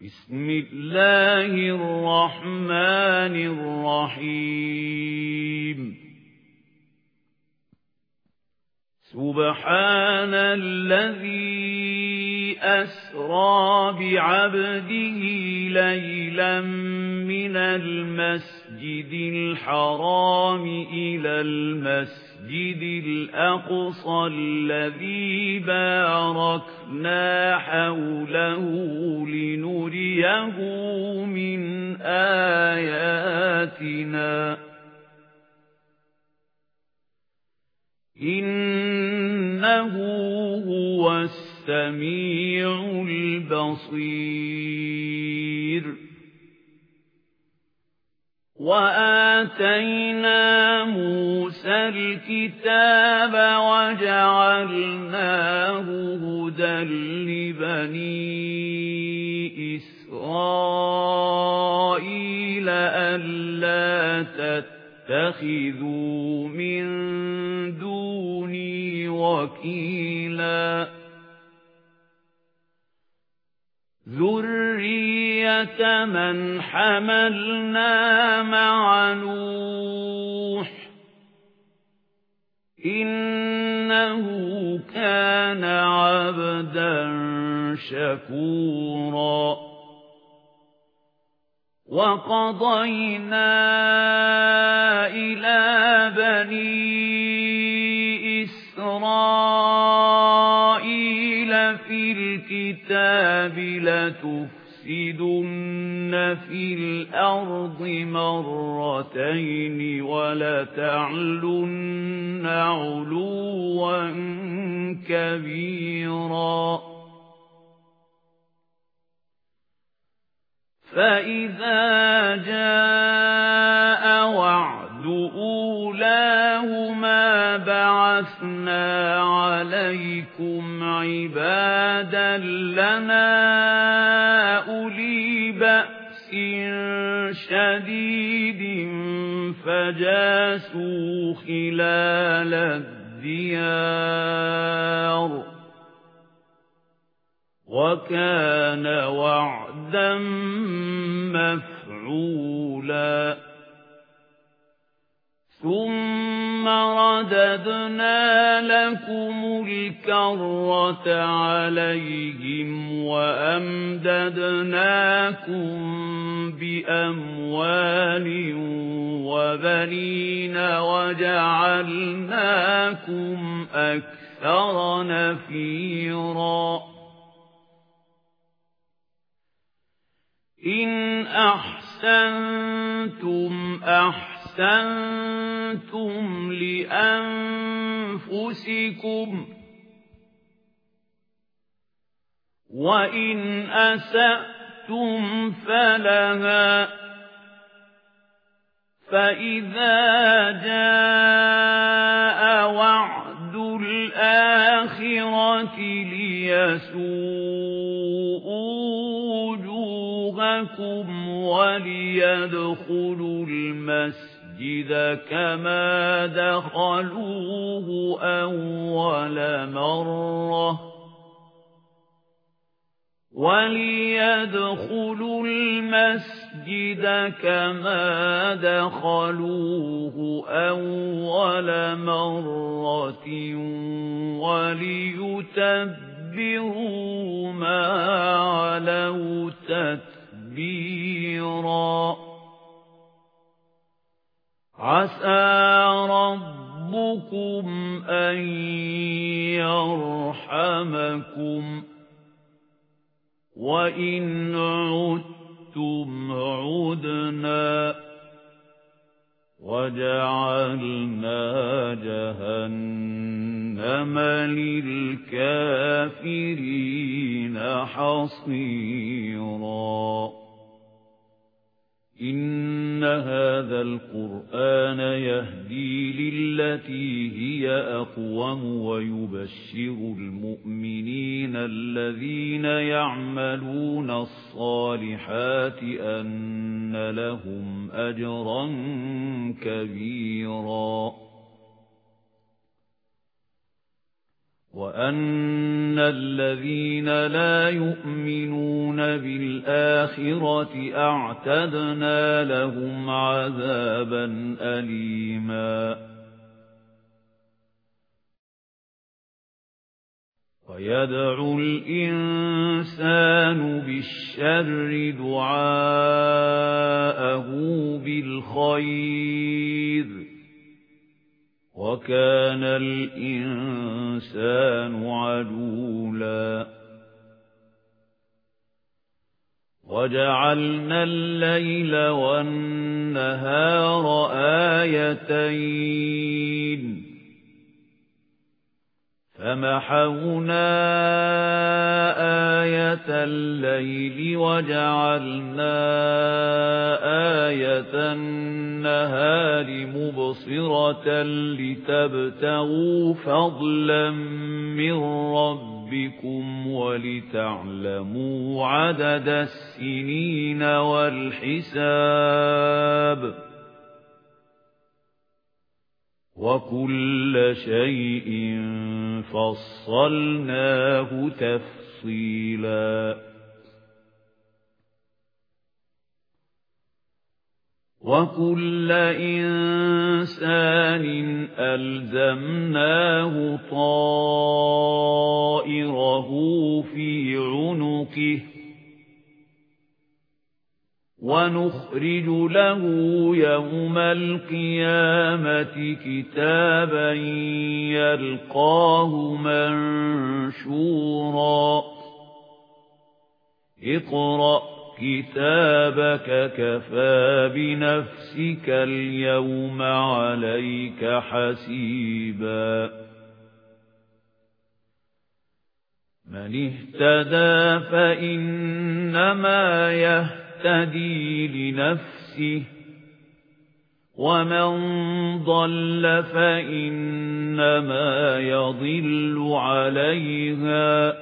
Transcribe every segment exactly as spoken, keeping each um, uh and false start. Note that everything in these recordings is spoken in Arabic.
بسم الله الرحمن الرحيم سبحان الذي أسرى بعبده ليلا من المسجد الحرام إلى المسجد الأقصى الذي باركنا حوله لنريه من آياتنا إنه هو السميع البصير وآتينا موسى الكتاب وجعلناه هدى لبني إسرائيل ألا تتخذوا من دوني وكيلا ذرية من حملنا مع نوح إنه كان عبدا شكورا وقضينا إلى بني إسرائيل في الكتاب لتفسدن في الأرض مرتين ولتعلن علوا كبيرا فإذا جاء وعد أولاهما بعثنا عليكم عبادا لنا أولي بأس شديد فجاسوا خلال الديار وكان وعدا مفعولا ثم رددنا لكم الكرة عليهم وأمددناكم بأموال وبنين وجعلناكم أكثر نفيرا إن أحسنتم أحسنتم لأنفسكم وإن أسأتم فلها فإذا جاء وعد الآخرة ليسوءوا وجوهكم وليدخلوا المسجد كما دخلوه أول مرة وليدخلوا المسجد كما دخلوه أول مرة وليتبروا ما علوا تتبيرا عسى ربكم أن يرحمكم وإن عدتم عدنا وجعلنا جهنم للكافرين حصيرا إن هذا القرآن يهدي للتي هي أقوم ويبشر المؤمنين الذين يعملون الصالحات أن لهم أجرا كبيرا وَأَنَّ الَّذِينَ لَا يُؤْمِنُونَ بِالْآخِرَةِ أَعْتَدْنَا لَهُمْ عَذَابًا أَلِيمًا وَيَدْعُ الْإِنسَانُ بِالشَّرِّ دُعَاءَهُ بِالْخَيْرِ وَكَانَ الْإِنسَانُ عَجُولًا وَجَعَلْنَا اللَّيْلَ وَالنَّهَارَ آيَتَيْنِ فَمَحَوْنَا آيَةَ اللَّيْلِ وَجَعَلْنَا آيَةَ النَّهَارِ مُبْصِرَةً لِتَبْتَغُوا فَضْلًا مِنْ رَبِّكُمْ وَلِتَعْلَمُوا عَدَدَ السِّنِينَ وَالْحِسَابَ وَكُلَّ شَيْءٍ فَصَّلْنَاهُ تَفْصِيلًا وَكُلَّ إِنسَانٍ أَلْزَمْنَاهُ طَائِرَهُ فِي عُنُقِهِ وَنُخْرِجُ لَهُ يَوْمَ الْقِيَامَةِ كِتَابًا يَلْقَاهُ مَنشُورًا اقْرَأْ كِتَابَكَ كَفَى بِنَفْسِكَ الْيَوْمَ عَلَيْكَ حَسِيبًا مَنِ اهْتَدَى فَإِنَّمَا يَهْتَدِي يهتدي لنفسه ومن ضل فإنما يضل عليها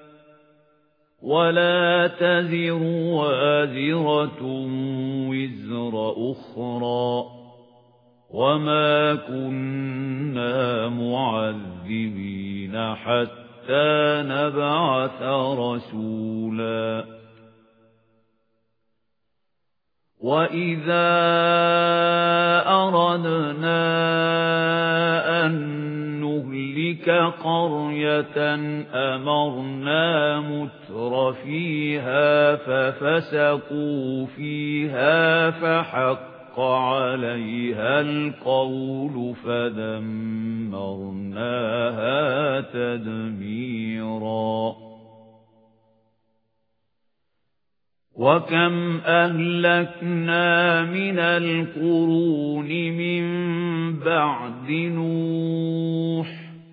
ولا تزر وازرة وزر أخرى وما كنا معذبين حتى نبعث رسولا وَإِذَا أَرَدْنَا أَن نُّهْلِكَ قَرْيَةً أَمَرْنَا مُتْرَ فِيهَا فَفَسَقُوا فِيهَا فَحَقَّ عَلَيْهَا الْقَوْلُ فَدَمَّرْنَاهَا تَدْمِيرًا وَكَمْ أَهْلَكْنَا مِنَ الْقُرُونِ مِنْ بَعْدِ نُوحٍ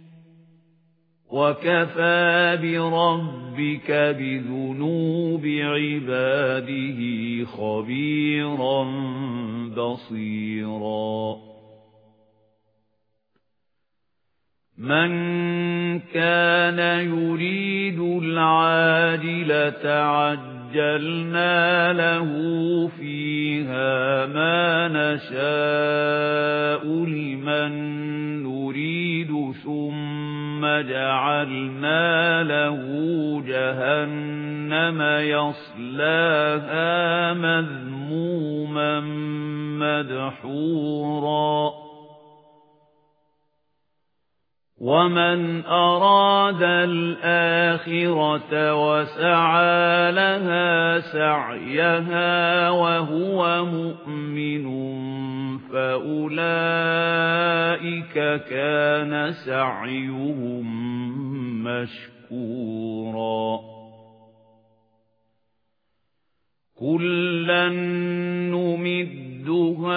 وَكَفَى بِرَبِّكَ بِذُنُوبِ عِبَادِهِ خَبِيرًا بَصِيرًا مَنْ كَانَ يُرِيدُ الْعَاجِلَةَ عَجَّلْنَا عَجَّلْنَا لَهُ فِيهَا مَا نَشَاءُ لِمَن نُّرِيدُ ثُمَّ جَعَلْنَا لَهُ جَهَنَّمَ يَصْلَاهَا مَذْمُومًا مَّدْحُورًا وَمَنْ أَرَادَ الْآخِرَةَ وَسَعَى لَهَا سَعْيَهَا وَهُوَ مُؤْمِنٌ فَأُولَئِكَ كَانَ سَعْيُهُم مَّشْكُورًا كُلًّا نُّمِدُّ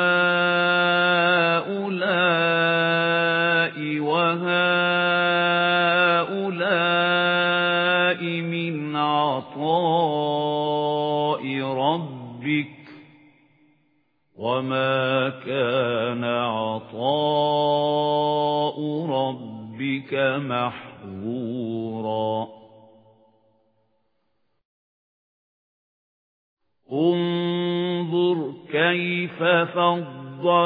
هَٰؤُلَاءِ وَهَٰؤُلَاءِ مِنْ عَطَاءِ رَبِّكَ وَمَا كَانَ عَطَاءُ رَبِّكَ مَحْظُورًا انظُرْ كَيْفَ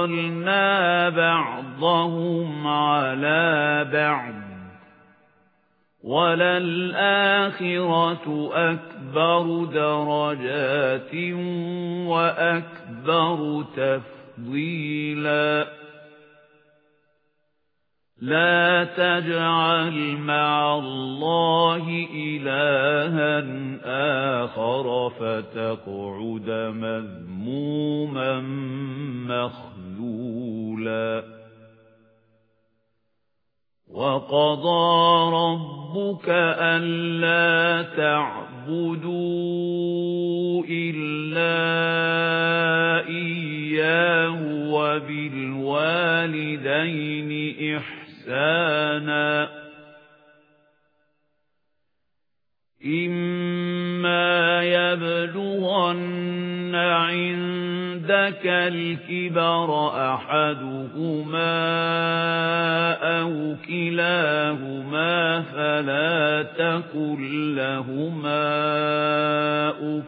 فَضَّلْنَا بَعْضَهُمْ عَلَى بَعْضٍ وَلَلْآخِرَةُ أَكْبَرُ دَرَجَاتٍ وَأَكْبَرُ تَفْضِيلًا لَا تَجْعَلْ مَعَ اللَّهِ إِلَٰهًا آخَرَ فَتَقْعُدَ مَذْمُومًا مَّخْذُولًا وَقَضَىٰ رَبُّكَ أَلَّا تَعْبُدُوا إِلَّا إِيَّاهُ وَبِالْوَالِدَيْنِ إِحْسَانًا إِمَّا يَبْلُغَنَّ عِندَكَ الْكِبَرَ أَحَدُهُمَا أَوْ كِلَاهُمَا فَلَا تَقُل لَّهُمَا أُفٍّ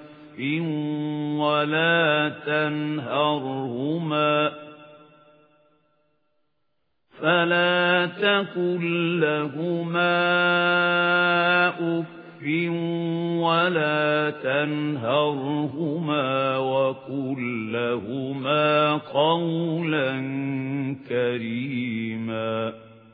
وَلَا تَنْهَرْهُمَا فَلَا تَقُل لَّهُمَا أُفٍّ وَلَا تَنْهَرْهُمَا وَقُل لَّهُمَا قَوْلًا كَرِيمًا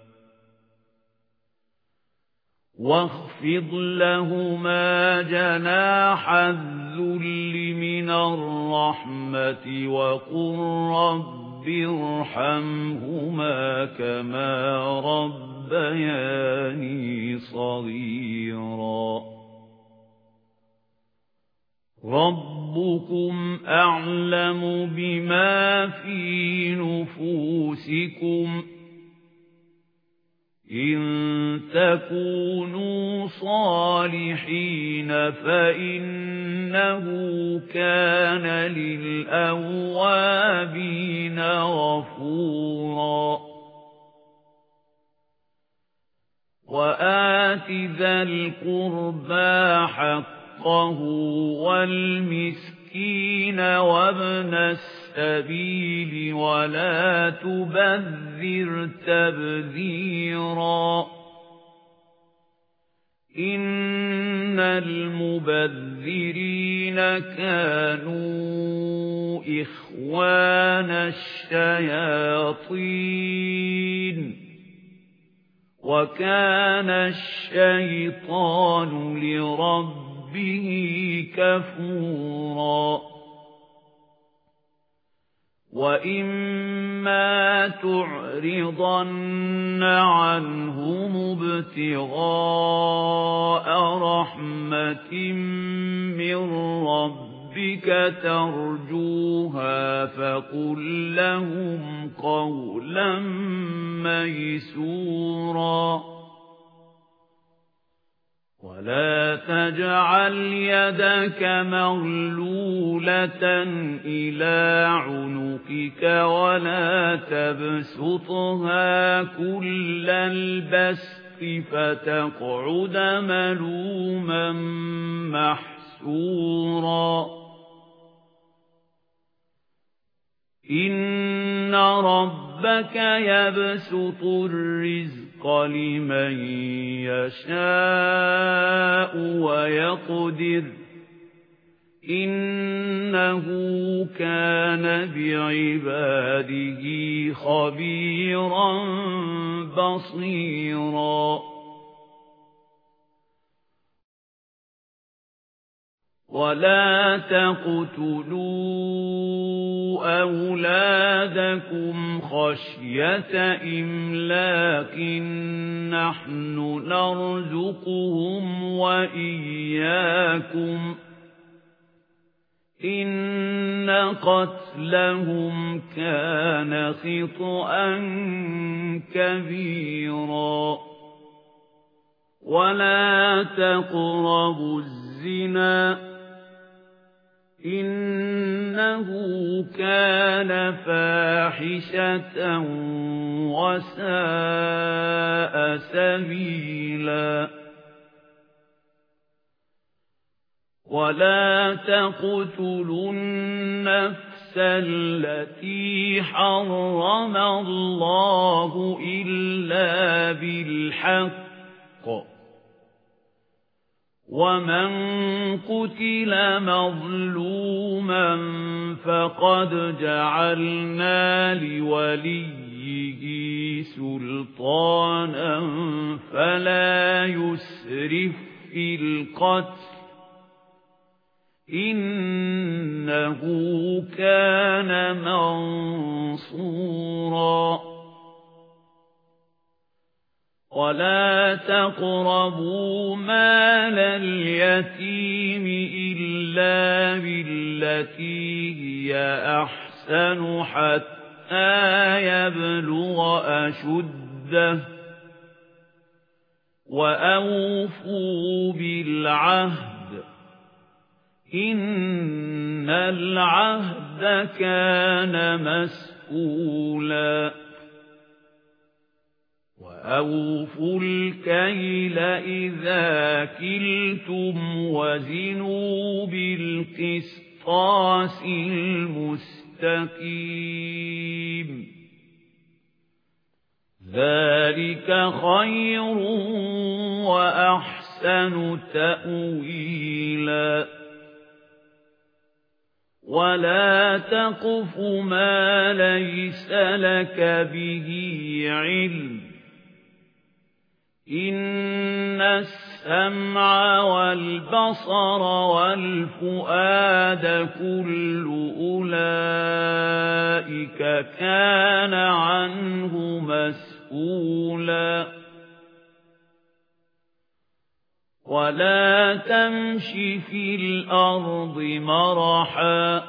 وَاخْفِضْ لَهُمَا جَنَاحَ الذُّلِّ مِنَ الرَّحْمَةِ وَقُل رَّبِّ ارْحَمْهُمَا كَمَا رَبَّيَانِي صَغِيرًا رَبُّكُمْ أَعْلَمُ بِمَا فِي نُفُوسِكُمْ إِن تَكُونُوا صَالِحِينَ فَإِنَّهُ كَانَ لِلْأَوَّابِينَ غَفُورًا وَآتِ ذَا الْقُرْبَى حَقَّهُ وَالْمِسْكِينَ وَابْنَ السَّبِيلِ وَلَا تُبَذِّرْ تَبْذِيرًا إِنَّ الْمُبَذِّرِينَ كَانُوا إِخْوَانَ الشَّيَاطِينِ وَكَانَ الشَّيْطَانُ لِرَبِّهِ كَفُورًا وَإِمَّا تُعْرِضَنَّ عَنْهُمُ ابْتِغَاءَ رَحْمَةٍ مِّن رَّبِّكَ تَرْجُوهَا فَقُل لَّهُمْ قَوْلًا مَّيْسُورًا وَلَا تَجْعَلْ يَدَكَ مَغْلُولَةً إِلَى عُنُقِكَ وَلَا تَبْسُطْهَا كُلَّ الْبَسْطِ فَتَقْعُدَ مَلُومًا مَّحْسُورًا إِنَّ رَبَّكَ يَبْسُطُ الرِّزْقَ لِمَن يَشَاءُ وَيَقْدِرُ إِنَّهُ كَانَ بِعِبَادِهِ خَبِيرًا بَصِيرًا وَلَا تَقْتُلُوا أَوْلَادَكُمْ خَشْيَةَ إِمْلَاقٍ نَّحْنُ نَرْزُقُهُمْ وَإِيَّاكُمْ إِنَّ قَتْلَهُمْ كَانَ خِطْئًا كَبِيرًا وَلَا تَقْرَبُوا الزِّنَا إِنَّهُ كَانَ فَاحِشَةً وَسَاءَ سَبِيلًا وَلَا تَقْتُلُوا النَّفْسَ الَّتِي حَرَّمَ اللَّهُ إِلَّا بِالْحَقِّ وَمَنْ قُتِلَ مَظْلُومًا فَقَدْ جَعَلْنَا لِوَلِيِّهِ سُلْطَانًا فَلَا يُسْرِفْ فِي الْقَتْلِ إِنَّهُ كَانَ مَنصُورًا وَلَا تَقْرَبُوا مَالَ الْيَتِيمِ إِلَّا بِالَّتِي هِيَ أَحْسَنُ حَتَّى يَبْلُغَ أَشُدَّهُ وَأَوْفُوا بِالْعَهْدِ إِنَّ الْعَهْدَ كَانَ مَسْئُولًا وَأَوْفُوا الْكَيْلَ إِذَا كِلْتُمْ وَزِنُوا بِالْقِسْطَاسِ الْمُسْتَقِيمِ ذَلِكَ خَيْرٌ وَأَحْسَنُ تَأْوِيلًا وَلَا تَقْفُ مَا لَيْسَ لَكَ بِهِ عِلْمٌ إِنَّ السَّمْعَ وَالْبَصَرَ وَالْفُؤَادَ كُلُّ أُولَئِكَ كَانَ عَنْهُ مسؤولا وَلَا تَمْشِ فِي الْأَرْضِ مَرَحًا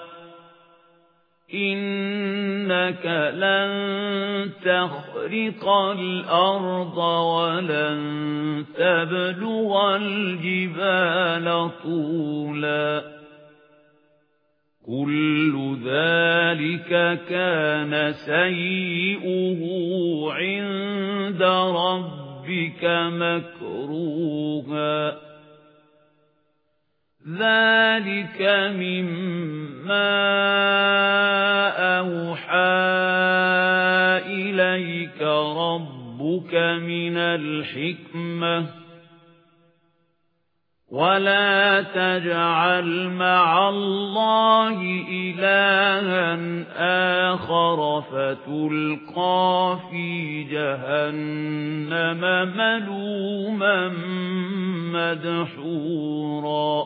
إِنَّكَ لَن تَخْرِقَ الْأَرْضَ وَلَن تَبْلُغَ الْجِبَالَ طُولًا كُلُّ ذَلِكَ كَانَ سَيِّئُهُ عِندَ رَبِّكَ مَكْرُوهًا ذَلِكَ مِمَّا أَوْحَى إِلَيْكَ رَبُّكَ مِنَ الْحِكْمَةِ وَلَا تَجْعَلْ مَعَ اللَّهِ إِلَٰهًا آخَرَ فَتُلْقَىٰ فِي جَهَنَّمَ مَلُومًا مَّدْحُورًا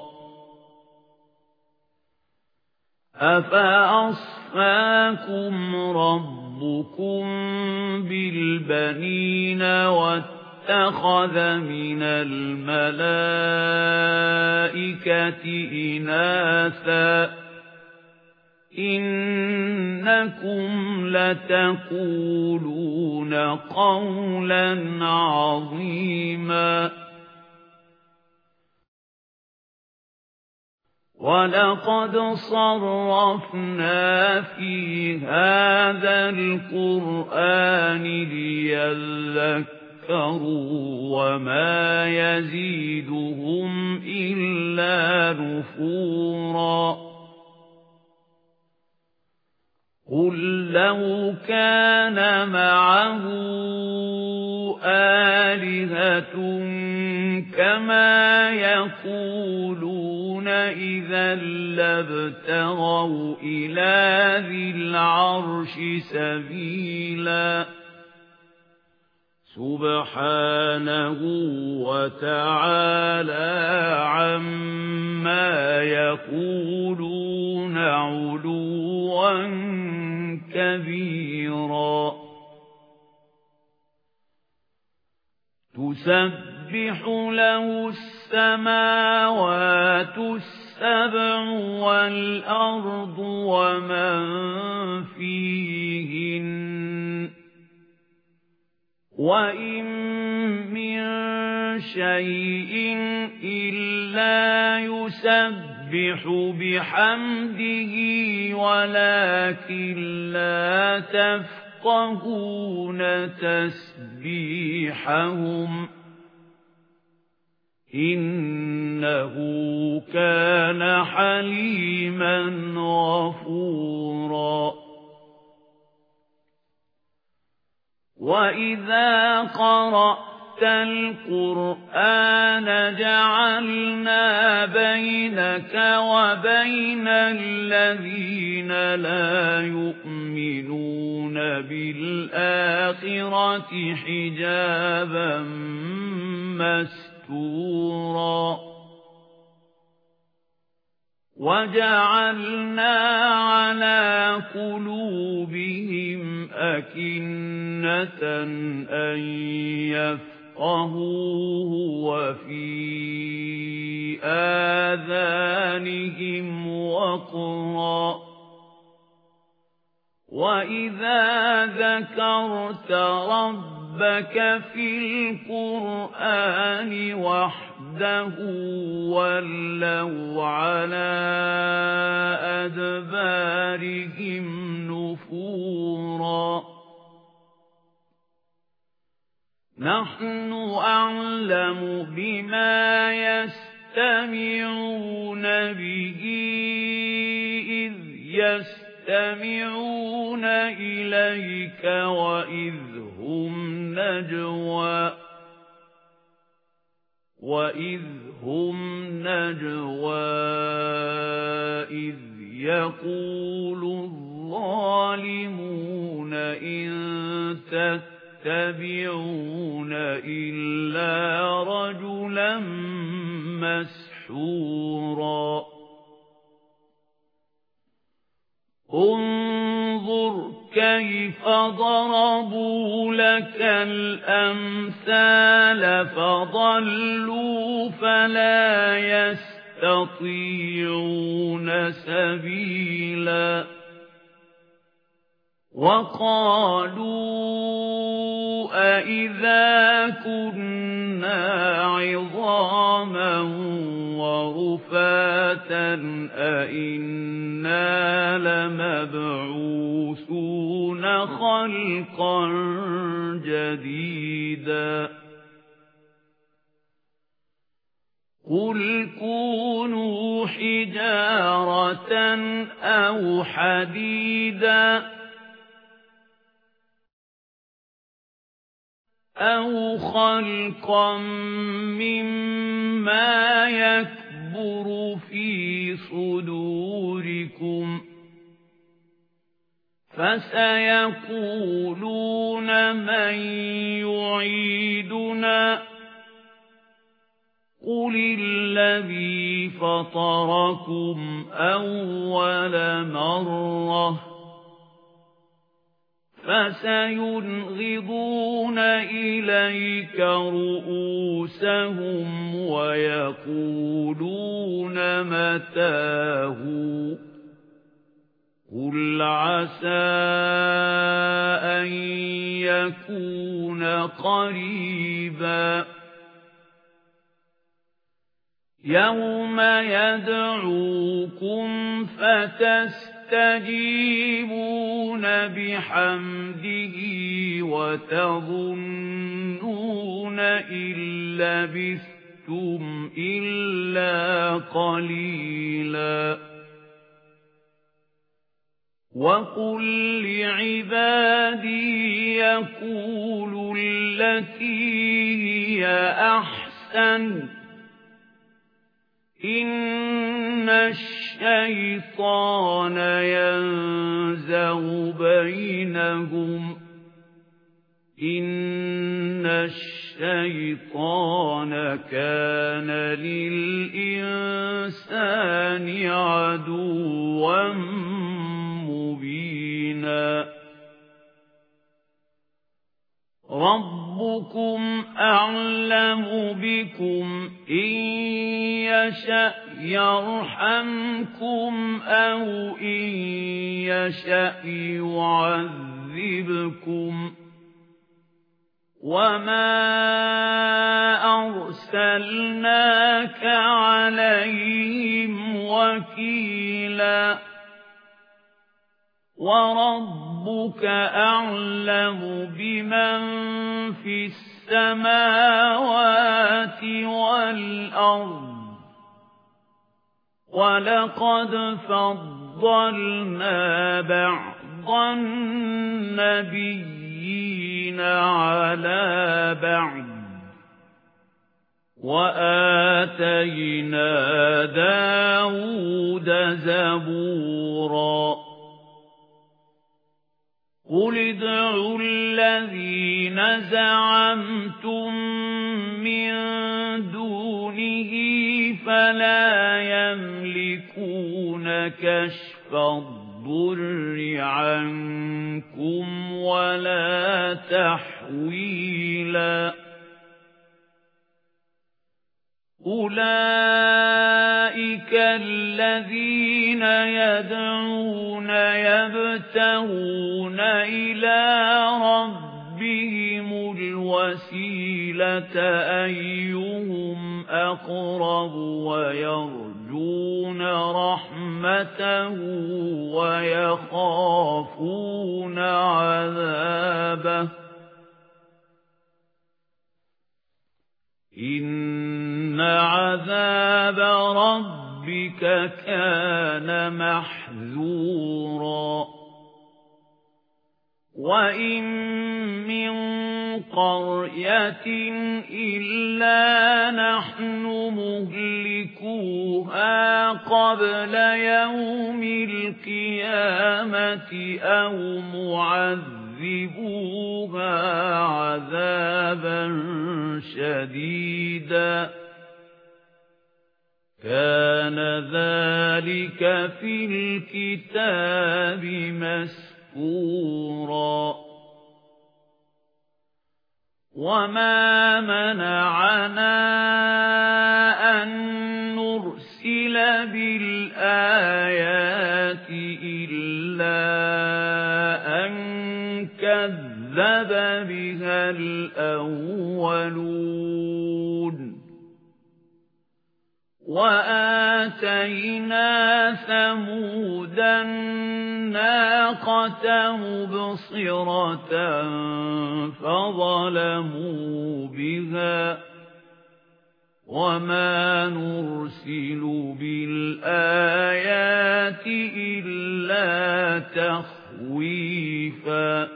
أَفَأَصْفَاكُمْ رَبُّكُمْ بِالْبَنِينَ وَاتَّخَذَ مِنَ الْمَلَائِكَةِ إِنَاثًا إِنَّكُمْ لَتَقُولُونَ قَوْلًا عَظِيمًا وَلَقَدْ صَرَّفْنَا فِي هَذَا الْقُرْآنِ لِيَذَّكَّرُوا وَمَا يَزِيدُهُمْ إِلَّا نُفُورًا قُل لَّوْ كَانَ مَعَهُ آلِهَةٌ كَمَا يَقُولُونَ إِذًا لَّابْتَغَوْا إِلَى ذِي الْعَرْشِ سَبِيلًا سُبْحَانَهُ وَتَعَالَى عَمَّا يَقُولُونَ عُلُوًّا كَبِيرًا تُسَبِّحُ لَهُ السَّمَاوَاتُ السَّبْعُ وَالْأَرْضُ وَمَن فِيهِنَّ وَإِن مِّن شَيْءٍ إِلَّا يُسَبِّحُ بِحَمْدِهِ وَلَكِن لَّا تَفْقَهُونَ تَسْبِيحَهُمْ إِنَّهُ كَانَ حَلِيمًا غَفُورًا وَإِذَا قَرَأْتَ القرآن جعلنا بينك وبين الذين لا يؤمنون بالآخرة حجابا مستورا وجعلنا على قلوبهم أكنة أن يفقهوه وفي آذانهم وقرا وإذا ذكرت ربك في القرآن وحده ولوا على أدبارهم نفورا نحن أعلم بما يستمعون به إذ يستمعون إليك وإذ هم نجوى وإذ هم نجوى إذ يقول الظالمون إن تتبعون إلا رجلا مسحورا انظر كيف ضربوا لك الأمثال فضلوا فلا يستطيعون سبيلا وقالوا أإذا كنا عظاما ورفاتا أإنا لمبعوثون خلقا جديدا قل كونوا حجارة أو حديدا أو خلقا مما يكبر في صدوركم فسيقولون من يعيدنا قل الذي فطركم أول مرة فسينغضون إليك رؤوسهم ويقولون متاه قل عسى أن يكون قريبا يوم يدعوكم فتستجيبون بحمده وتظنون إن لبثتم إلا قليلا وقل لعبادي يقولوا التي هي أحسن إن الشيطان ينزغ بينهم إن الشيطان كان للإنسان عدوا مبينا ربكم أعلم بكم إن يشأ يرحمكم أو إن يشأ يعذبكم وما أرسلناك عليهم وكيلا وربك أعلم بمن في السماوات والأرض ولقد فضلنا بعض النبيين على بعض وآتينا داود زبورا قل ادعوا الذين زعمتم من دونه فلا يملكون كشف الضر عنكم ولا تحويلا أولئك الذين يدعون يبتغون إلى ربهم الوسيلة أيهم أقرب ويرجون رحمته ويخافون عذابه إن عذاب ربك كان محذورا وإن من قرية إلا نحن مهلكوها قبل يوم القيامة أو معذبوها عذابا شديدا كان ذلك في الكتاب مسطورا وما منعنا أن نرسل بالآيات إلا أن كذب بها الأولون وآتينا ثمود الناقة مبصرة فظلموا بها وما نرسل بالآيات إلا تخويفا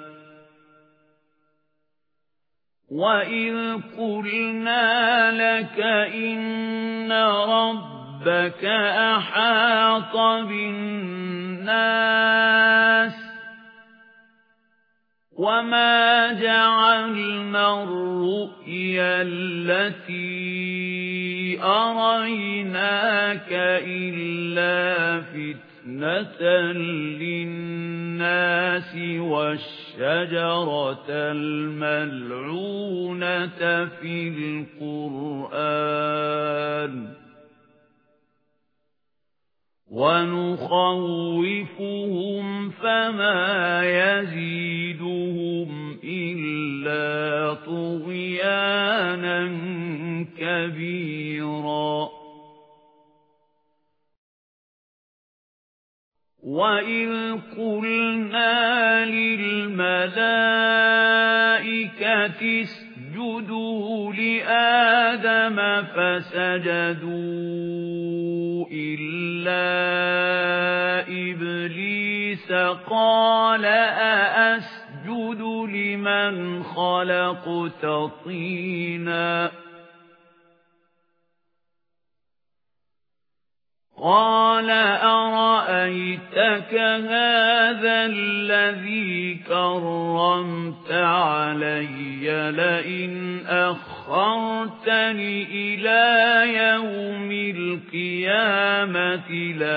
وَإِذْ قُلْنَا لَكَ إِنَّ رَبَّكَ أَحَاطَ بِالنَّاسِ وَمَا جَعَلْنَا الرُّؤْيَا الَّتِي أَرَيْنَاكَ إِلَّا فِتْنَةً لِلنَّاسِ وَالشَّجَرَةَ الْمَلْعُونَةَ فِي الْقُرْآنِ وَنُخَوِّفُهُمْ فَمَا يَزِيدُهُمْ إِلَّا طُغْيَانًا كَبِيرًا وَإِذْ قُلْنَا لِلْمَلَائِكَةِ اسْجُدُوا لِآدَمَ فَسَجَدُوا إِلَّا إِبْلِيسَ قَالَ أَأَسْجُدُ لِمَنْ خَلَقْتَ طِينًا قَالَ أَرَأَيْتَكَ هَذَا الَّذِي كَرَّمْتَ عَلَيَّ لَئِنْ أَخَّرْتَنِ إِلَى يَوْمِ الْقِيَامَةِ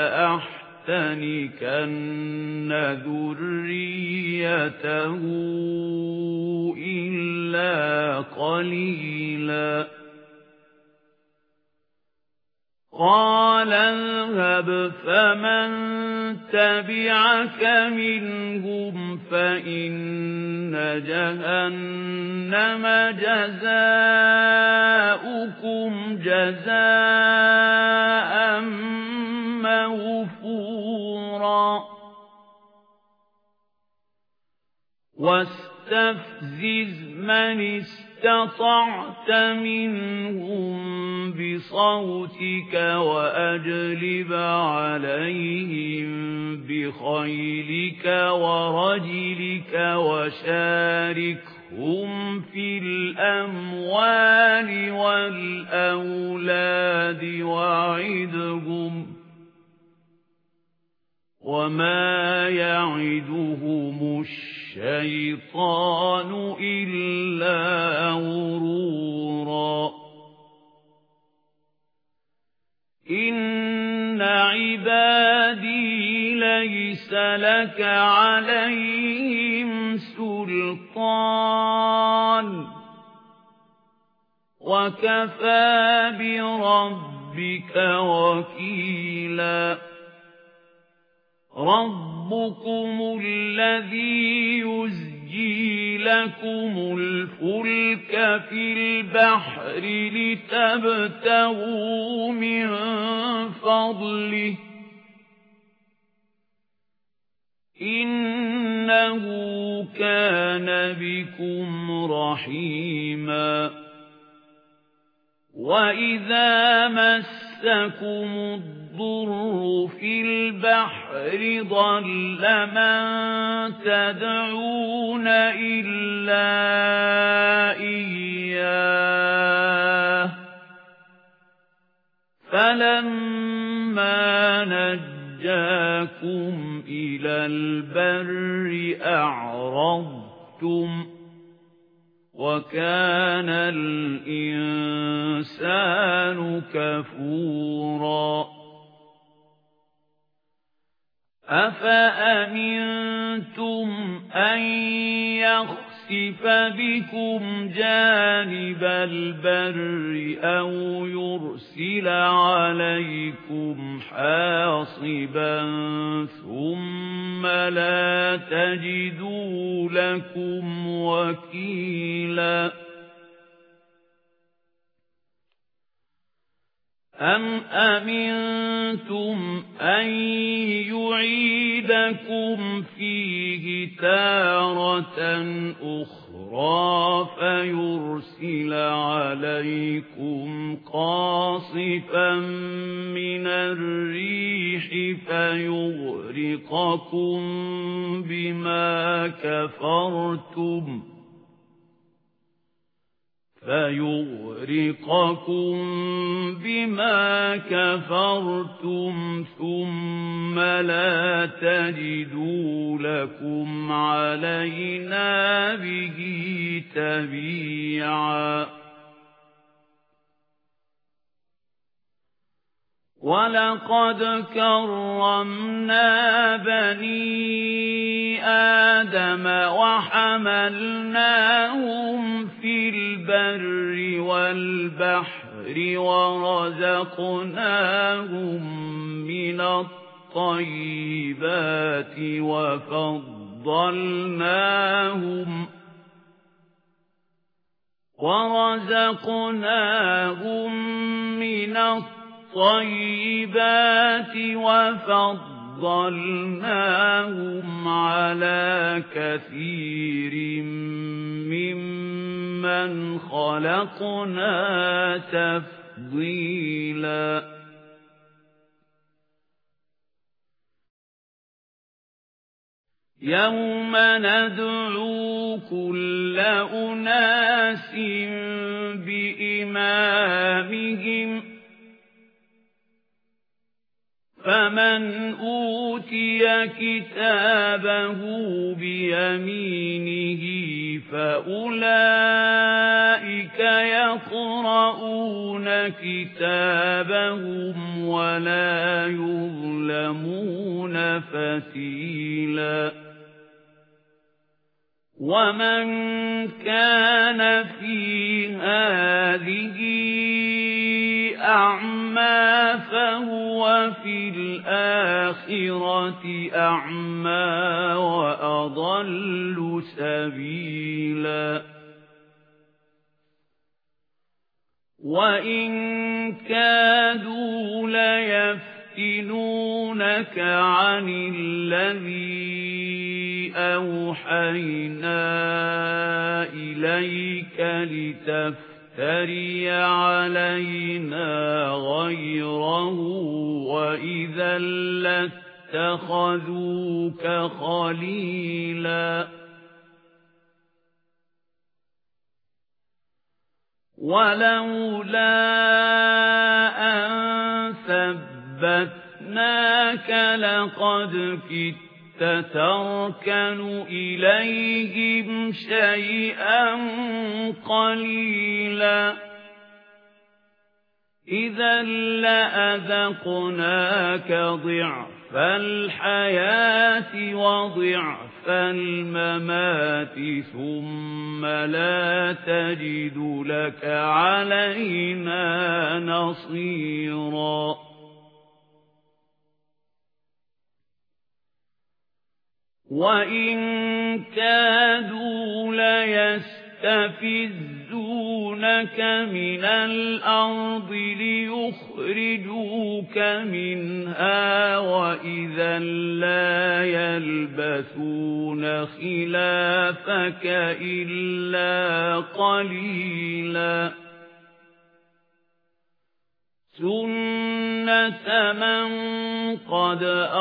لَأَحْتَنِكَنَّ ذُرِّيَّتَهُ إِلَّا قَلِيلًا قَالَ اذْهَبْ فَمَن تَبِعَكَ مِنْهُمْ فَإِنَّ جَهَنَّمَ جَزَاؤُكُمْ جَزَاءً مَّوْفُورًا وَاسْتَفْزِزْ مَنِ اسْتَطَعْتَ مِنْهُمْ بِصَوْتِكَ وَأَجْلِبْ عَلَيْهِمْ بخيلك ورجلك وشاركهم في الأموال والأولاد وعدهم وما يعدهم الشيطان إلا غرورا إن عبادي ليس لك عليهم سلطان وكفى بربك وكيلا ربكم الذي يزجي لكم الفلك في البحر لتبتغوا من فضله إنه كان بكم رحيما وإذا مسكم الضر في البحر ضل من تدعون إلا إياه فلما نجاكم إلى البر أعرضتم وكان الإنسان كفورا أفأمنتم أن يخسف بكم جانب البر أو يرسل عليكم حاصبا ثم لا تجدوا لكم وكيلا أم أمنتم أن يعيدكم فيه تارة أخرى فيرسل عليكم قاصفا من الريح فيغرقكم بما كفرتم فيغرقكم بما كفرتم ثم لا تجدوا لكم علينا به تبيعا ولقد كرمنا بني آدم وحملناهم في البر والبحر ورزقناهم من الطيبات وفضلناهم ورزقناهم من الطيبات وفضلناهم على كثير ممن خلقنا تفضيلا يوم ندعو كل أناس بإمامهم فمن أوتي كتابه بيمينه فأولئك يقرؤون كتابهم ولا يظلمون فتيلا ومن كان في هذه أعمى فهو في الآخرة أعمى وأضل سبيلا وإن كادوا ليفتنونك عن الذي أوحينا إليك لتفتنوا تَرِيَ عَلَيْنَا غَيْرَهُ وَإِذًا اتخذوك خليلا ولولا أن ثبتناك لقد كدت تركن إليهم شيئا قليلا إذا لأذقناك ضعف الحياة وضعف الممات ثم لا تجد لك علينا نصيرا وإن كادوا ليستفزونك من الأرض ليخرجوك منها وإذا لا يلبثون خلافك إلا قليلا سنة من قد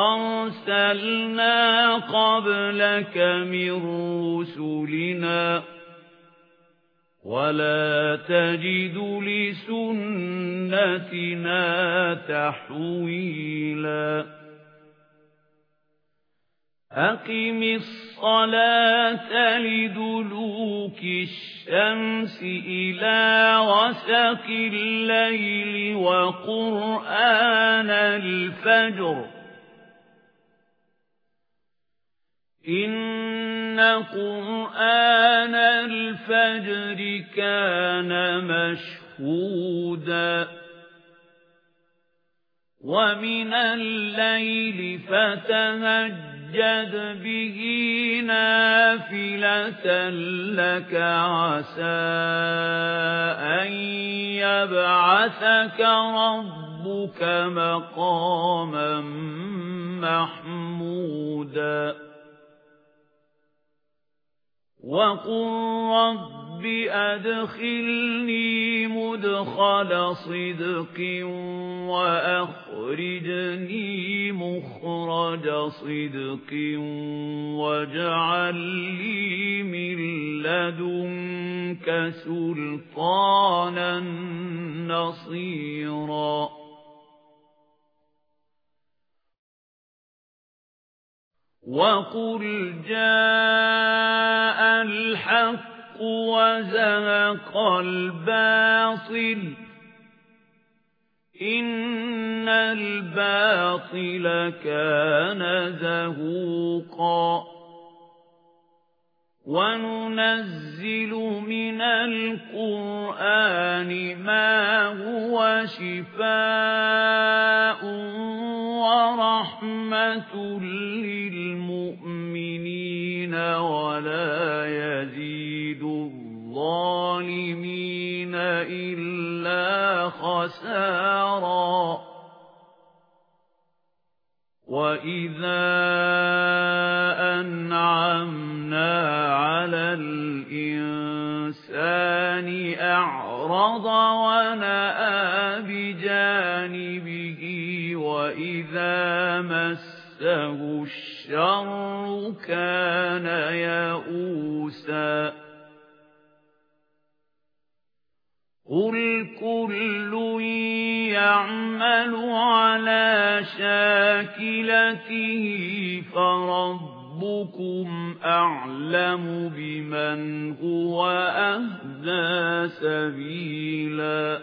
أرسلنا قبلك من رسلنا ولا تجد لسنتنا تحويلا أقم الصلاة لدلوك الشمس إلى غسق الليل وقرآن الفجر إن قرآن الفجر كان مشهودا ومن الليل فتهجد به نافلة لك عسى أن يبعثك ربك مقاما محمودا وقل رب أدخلني مدخل صدق وأخرجني مخرج صدق واجعل لي من لدنك سلطانا نصيرا وقل جاء الحق وزهق الباطل إن الباطل كان زهوقا وننزل من القرآن ما هو شفاء ورحمة للمؤمنين ولا يزيد الظالمين إلا خسارا وإذا أنعمنا على الإنسان أعرض ونأى بجانبه وإذا مسه الشر كان يئوسا قل كل يعمل على شاكلته فربكم أعلم بمن هو أهدى سبيلا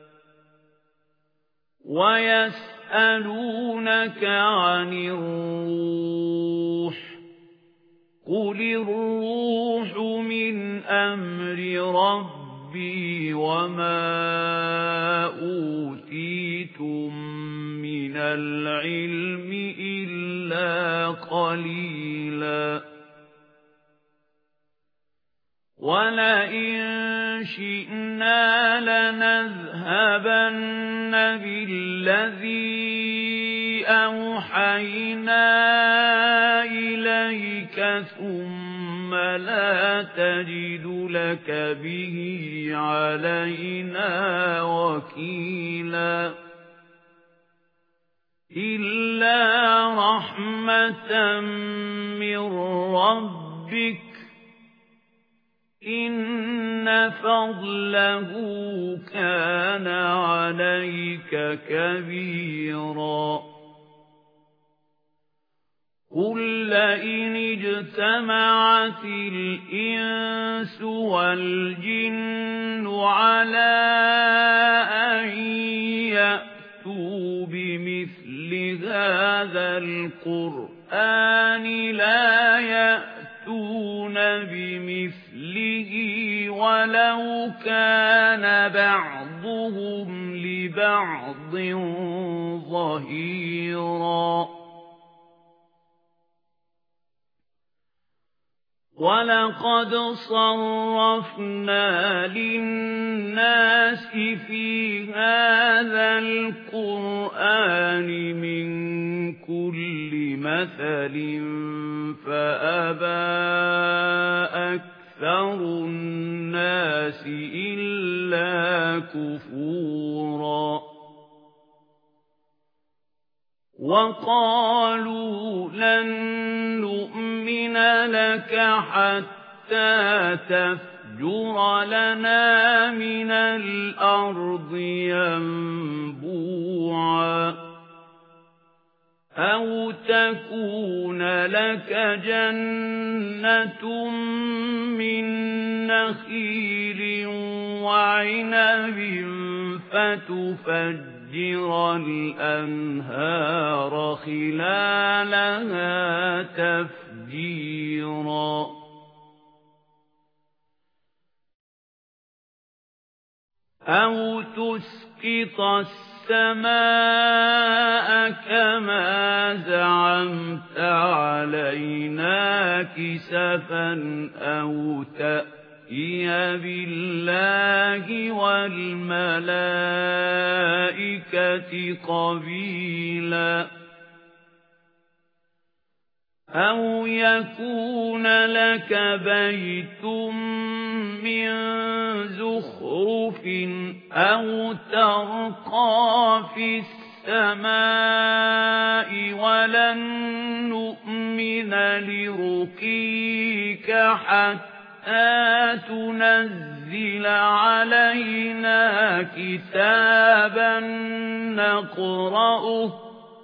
ويسألونك عن الروح قل الروح من أمر ربي ربي وما أوتيتم من العلم إلا قليلا ولئن شئنا لنذهبن بالذي أوحينا إليك ثم لا تجد لك به علينا وكيلا إِلَّا رَحْمَةً مِّن رَّبِّكَ إِنَّ فَضْلَهُ كَانَ عَلَيْكَ كَبِيرًا قُل لَّئِنِ اجْتَمَعَتِ الْإِنسُ وَالْجِنُّ عَلَىٰ أَن يَأْتُوا بِمِثْلِ هَٰذَا الْقُرْآنِ لَا يَأْتُونَ بِمِثْلِهِ وَلَوْ كَانَ بَعْضُهُمْ لِبَعْضٍ ظَهِيرًا وَلَقَدْ صَرَّفْنَا لِلنَّاسِ فِي هَذَا الْقُرْآنِ مِنْ كُلِّ مَثَلٍ فَأَبَى أَكْثَرُ النَّاسِ إِلَّا كُفُورًا وَقَالُوا لَن نُّؤْمِنَ لَكَ حَتَّىٰ تَفْجُرَ لَنَا مِنَ الْأَرْضِ يَنبُوعًا أَوْ تَكُونَ لَكَ جَنَّةٌ مِّن نَّخِيلٍ وَعِنَبٍ فَتُفَجِّرَ الْأَنْهَارَ خِلَالَهَا تَفْجِيرًا أَوْ تُسْقِطَ السَّمَاءَ كَمَا زَعَمْتَ عَلَيْنَا كِسَفًا أَوْ تَأْتِيَ بِاللَّهِ وَالْمَلَائِكَةِ قَبِيلًا أَوْ يَكُونَ لَكَ بَيْتٌ مِّن زُخْرُفٍ أَوْ تَرْقَىٰ فِي السَّمَاءِ وَلَن نُّؤْمِنَ لِرُقِيِّكَ حَتَّىٰ تُنَزِّلَ عَلَيْنَا كِتَابًا نَّقْرَؤُهُ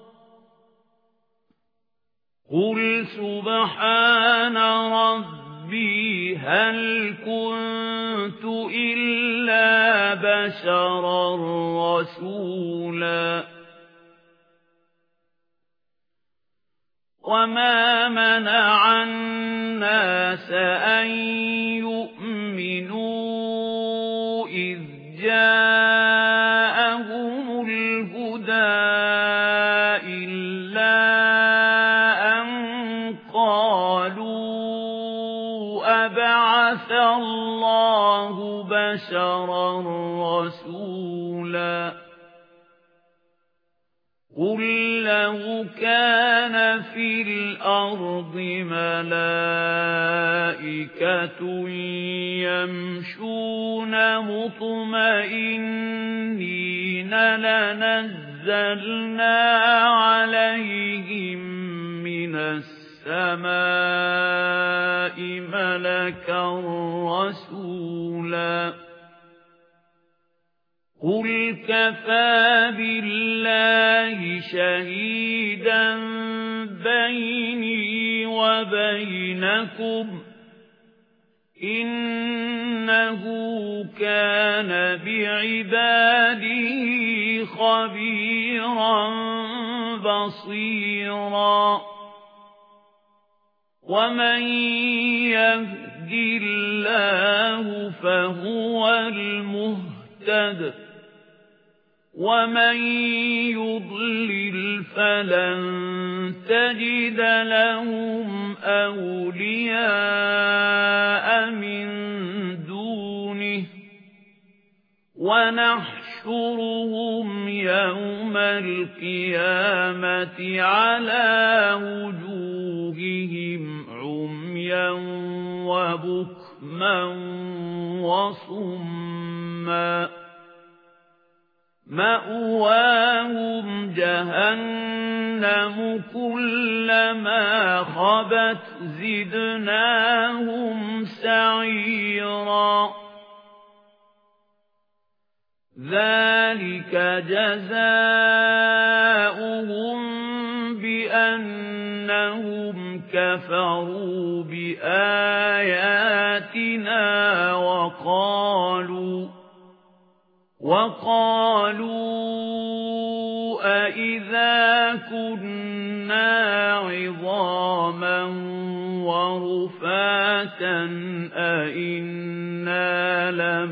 قُلْ سُبْحَانَ رَبِّي هَلْ كُنتُ إِلَّا بَشَرًا رَّسُولًا وَمَا مَنَعَ النَّاسَ أَن يُؤْمِنُوا إِذْ جَاءَهُمُ الْهُدَىٰ إِلَّا أَن قَالُوا أَبَعَثَ اللَّهُ بَشَرًا رَّسُولًا قُل لَّوْ كَانَ فِي الْأَرْضِ مَلَائِكَةٌ يَمْشُونَ مُطْمَئِنِّينَ لَنَزَّلْنَا عَلَيْهِم مِّنَ السَّمَاءِ مَلَكًا رَّسُولًا قُلْ كَفَىٰ بِاللَّهِ شَهِيدًا بَيْنِي وَبَيْنَكُمْ إِنَّهُ كَانَ بِعِبَادِهِ خَبِيرًا بَصِيرًا وَمَن يَهْدِ اللَّهُ فَهُوَ الْمُهْتَدِ وَمَن يُضْلِلْ فَلَن تَجِدَ لَهُمْ أَوْلِيَاءَ مِن دُونِهِ وَنَحْشُرُهُمْ يَوْمَ الْقِيَامَةِ عَلَى وُجُوهِهِمْ عُمْيًا وَبُكْمًا وَصُمًّا مَأْوَاهُمْ جَهَنَّمُ جهنم كلما خبت زدناهم سعيرا ذلك جزاؤهم بأنهم كفروا بآياتنا وقالوا وقالوا أإذا كنا عظاما ورفاتا أإنا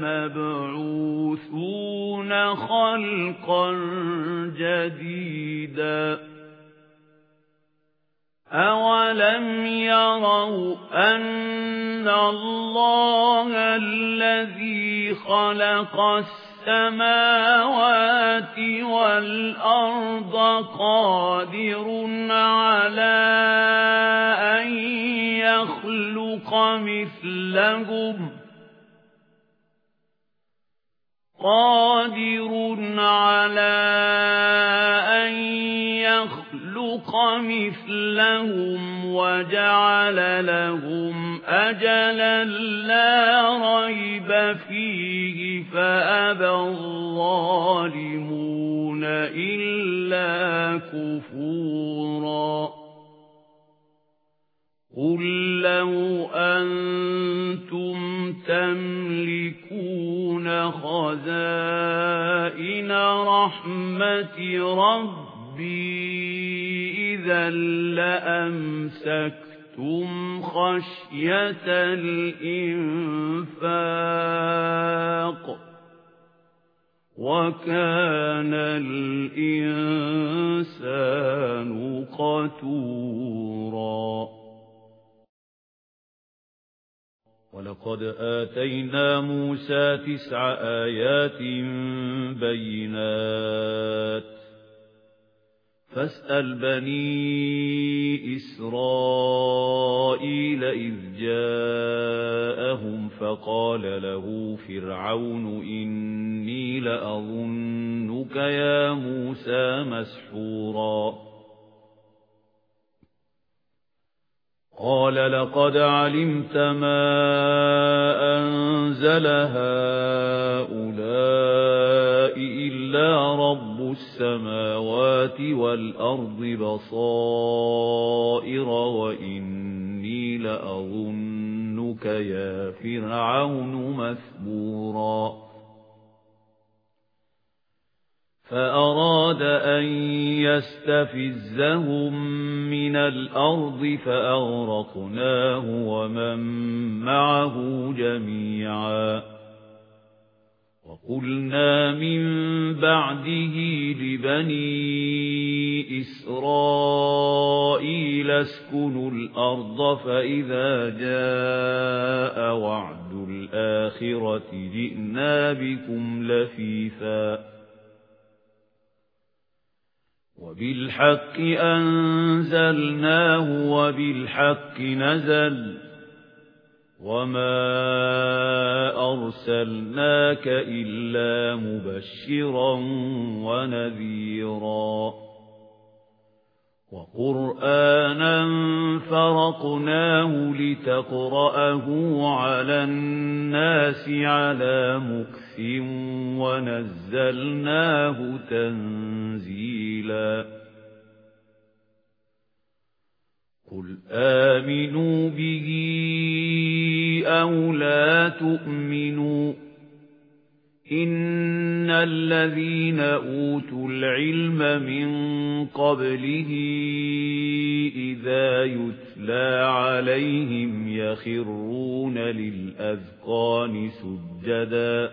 لمبعوثون خلقا جديدا أولم يروا أن الله الذي خلق السماوات والأرض قادر على أن يخلق مثلهم قادر على أن يخلق مثلهم وجعل لهم أجلا لا ريب فيه فأبى الظالمون إلا كفورا قل لو أنتم تملكون خزائن رحمة ربي إذا لأمسكتم خشية الإنفاق وكان الإنسان قتورا ولقد آتينا موسى تسع آيات بينات فاسأل بني إسرائيل إذ جاءهم فقال له فرعون إني لأظنك يا موسى مسحورا قال لقد علمت ما أنزل هؤلاء إلا رب السماوات والأرض بصائر وإني لأظنك يا فرعون مثبورا فأراد أن يستفزهم من الأرض فأغرقناه ومن معه جميعا وقلنا من بعده لبني إسرائيل اسكنوا الأرض فإذا جاء وعد الآخرة جئنا بكم لفيفا وبالحق أنزلناه وبالحق نزل وما أرسلناك إلا مبشرا ونذيرا وقرآنا فرقناه لتقرأه على الناس على مكث ونزلناه تنزيلا قل آمنوا به أو لا تؤمنوا إن الذين أوتوا العلم من قبله إذا يتلى عليهم يخرون للأذقان سجدا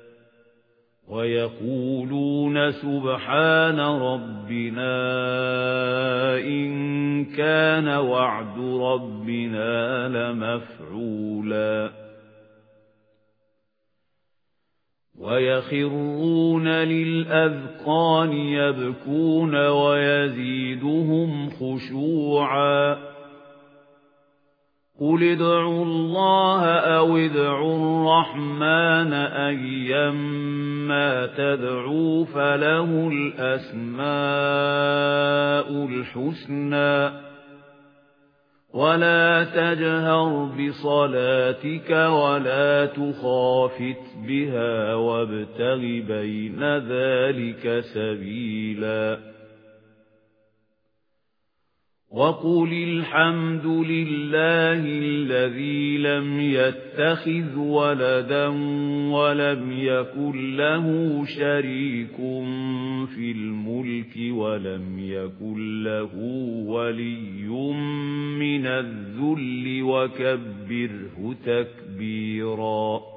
ويقولون سبحان ربنا إن كان وعد ربنا لمفعولا ويخرون للأذقان يبكون ويزيدهم خشوعا قُلِ ادْعُوا اللَّهَ أَوِ ادْعُوا الرَّحْمَنَ أَيًّمَّا تَدْعُوا فَلَهُ الْأَسْمَاءُ الْحُسْنَى وَلَا تَجْهَرْ بِصَلَاتِكَ وَلَا تُخَافِتْ بِهَا وَابْتَغِ بَيْنَ ذَلِكَ سَبِيلًا وَقُلِ الْحَمْدُ لِلَّهِ الَّذِي لَمْ يَتَّخِذْ وَلَدًا وَلَمْ يَكُنْ لَهُ شَرِيكٌ فِي الْمُلْكِ وَلَمْ يَكُنْ لَهُ وَلِيٌّ مِنَ الذُّلِّ وَكَبِّرْهُ تَكْبِيرًا.